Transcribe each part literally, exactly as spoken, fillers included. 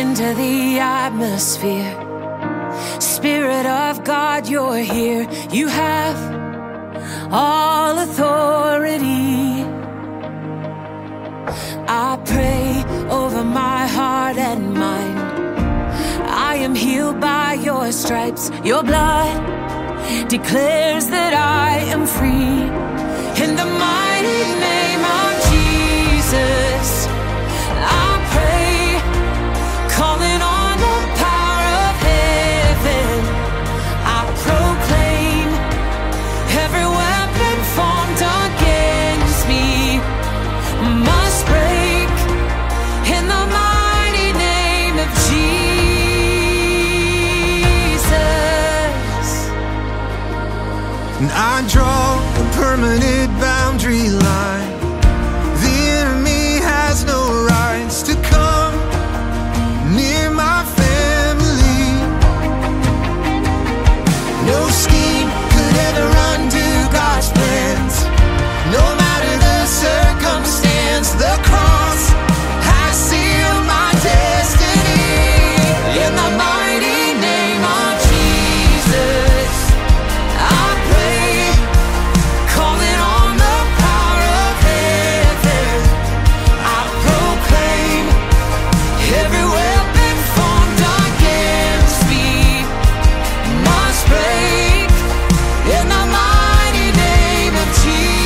into the atmosphere. Spirit of God, you're here. You have all authority. I pray over my heart and mind. I am healed by your stripes. Your blood declares that I am free. In the mighty name of Jesus, I pray, calling on the power of heaven. I proclaim every weapon formed against me must break in the mighty name of Jesus. And I draw a permanent boundary line. The enemy has no rights to come near my family. No scheme could ever undo God's plans. No matter the circumstance, the cross has sealed my destiny. In the mighty name of Jesus, I pray, calling on the power of heaven. I proclaim every weapon formed against me must break in the mighty name of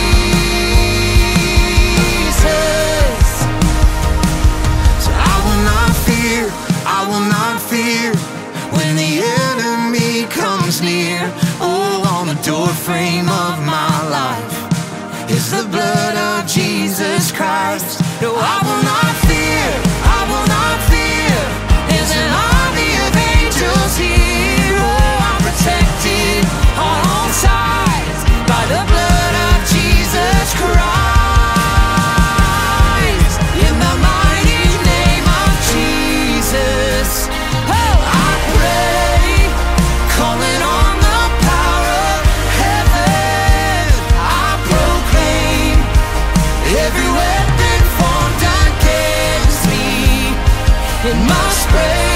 Jesus. So I will not fear, I will not fear when the enemy comes near. Oh, on the doorframe of my life is the blood of Jesus Christ. No, I will not fear, I will not fear. There's an army of angels here. Oh, I'm protected on all sides by the blood of Jesus Christ. In the mighty name of Jesus, oh, I pray, calling on the power of heaven. I proclaim every weapon formed against me, it must break.